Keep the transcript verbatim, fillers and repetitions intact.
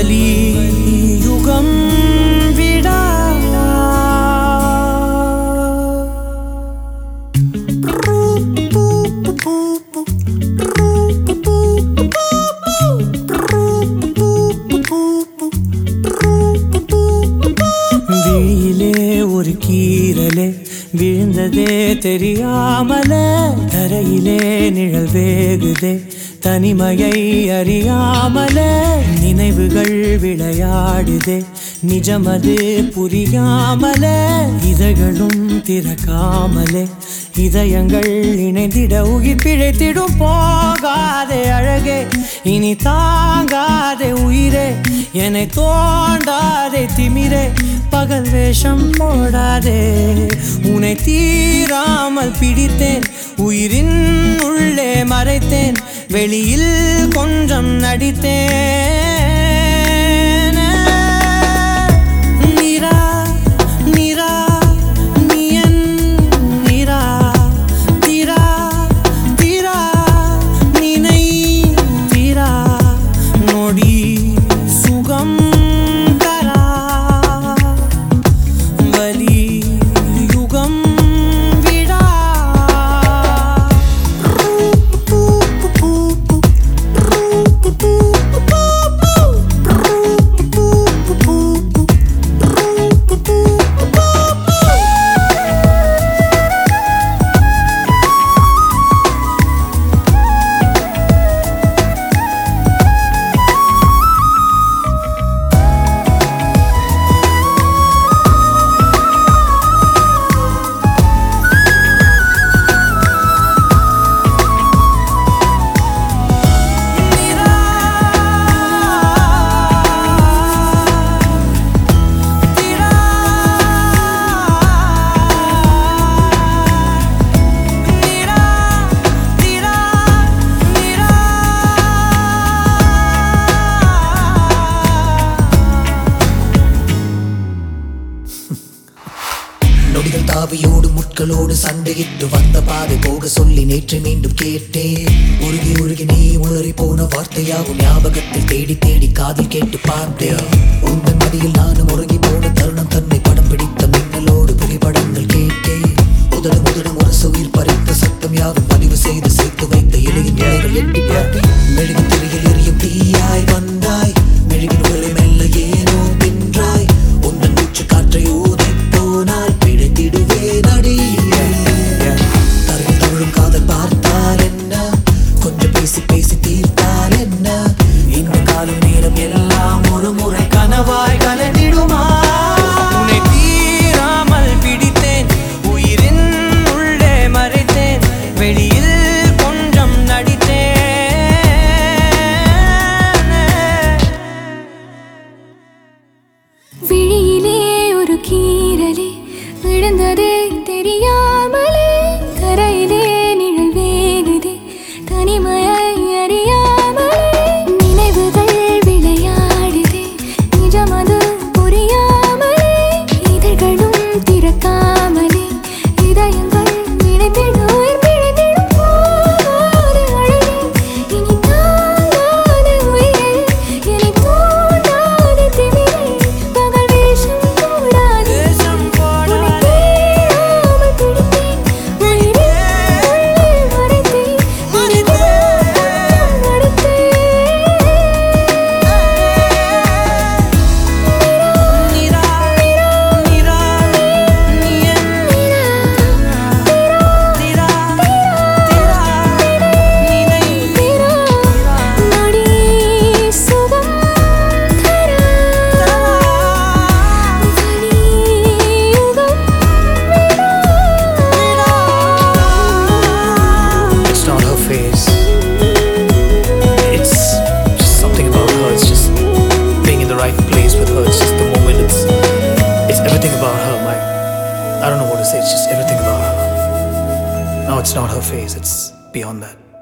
வலியுகம் விடா விழியிலே ஒரு கீறலே விழுந்ததே தெரியாமலே தரையிலே நிழல் வேகுதே தனிமையை அறியாமலே நினைவுகள் விளையாடுதே நிஜமது புரியாமலே இதழ்களும் திறக்காமலே இதயங்கள் இணைந்திட உயிர் பிழைத்திடும் போகாதே அழகே இனி தாங்காதே உயிரே என்னை தோண்டாதே திமிரே பகல் வேஷம் போடாதே உன்னை தீராமல் பிடித்தேன் உயிரின் உள்ளே மறைத்தேன் வெளியில் கொஞ்சம் நடித்தேன் நிரா நிரா நீயன் நிரா தீரா தீரா நினை தீரா நொடி சுகம் தரா வலி யுகம் நொடிகள் தாவியோடு முட்களோடு சண்டையிட்டு வந்த பாதை போக சொல்லி நேற்று மீண்டும் கேட்டேன் உருகி உருகி நீ உளறி போன வார்த்தையாகும் ஞாபகத்தில் தேடி தேடி காதில் கேட்டு பார்த்தேன் உங்கள் மடியில் நானும் உறங்கி போன தருணம் தன்னை படம் பிடித்த மின்னலோடு புகைப்படங்கள் கேட்டேன் உதடு முதடு முரசு உயிர் பறித்த சத்தம் யாவும் பதிவு செய்து சேர்த்து வைத்த இலையின் நிலைகள் எட்டி பார்த்தேன் மெழுகு திரையில் எரியும் தீயாய் வந்தாய் மெழுகின் உகளை மெல்ல ஏனோ வென்றாய் உந்தன் மூச்சு காற்றை ஊதி போனாய் காதல் பார்த்தால் என்ன கொஞ்சம் பேசி பேசி தீர்த்தால் என்ன இந்த காலம் நேரம் எல்லாம் ஒரு முறை கனவாய் கலந்திடுமா உன்னை தீராமல் பிடித்தேன் உயிரின் உள்ளே மறைத்தேன் வெளியில் கொஞ்சம் நடித்தேன் விழியிலே ஒரு கீறலே விழுந்ததே தெரியாமலே தரையிலே நிழல் வேகுதே தனிமையை அறியாமலே நினைவுகள் விளையாடுதே நிஜமது புரியாமலே இதழ்களும் திறக்காமலே இதயங்கள் இணைந்திட உயிர் பிழைத்திடும் போகாதே அழகே இனி தாங்காதே உயிரே என்னை தோண்டாதே திமிரே பகல் வேஷம் போடாதே I don't know what to say, it's just everything about her. No, it's not her face, it's beyond that.